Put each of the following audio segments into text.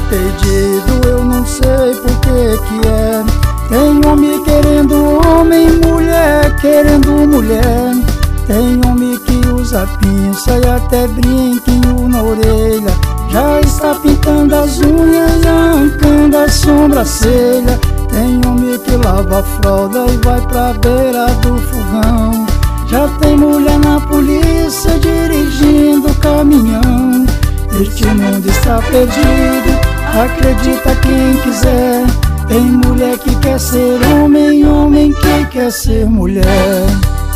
perdido, eu não sei por que é. Tem homem querendo homem, mulher querendo mulher. Tem homem que usa pinça e até brinquinho na orelha. Já está pintando as unhas e arrancando a sobrancelha. Tem homem que lava a fralda e vai pra beira do fogão. Já tem mulher na polícia dirigindo caminhão. Este mundo está perdido, acredita quem quiser. Tem mulher que quer ser homem, homem que quer ser mulher.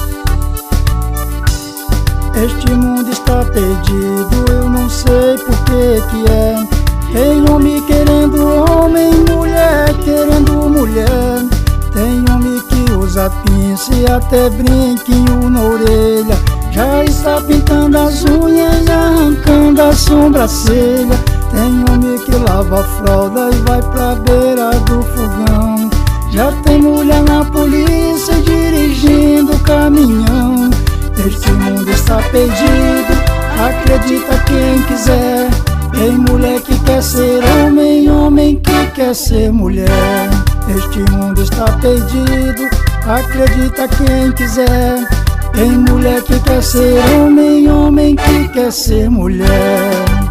Este mundo está perdido, eu não sei por que é. Tem homem querendo homem, mulher querendo mulher. Tem homem que usa pinça e até brinquinho na orelha. Já está pintando as unhas e arrancando a sobrancelha. Tem homem que lava a fralda e vai pra beira do fogão. Já tem mulher na polícia dirigindo caminhão. Este mundo está perdido, acredita quem quiser. Tem mulher que quer ser homem, homem que quer ser mulher. Este mundo está perdido, acredita quem quiser. Tem mulher que quer ser homem, homem que quer ser mulher.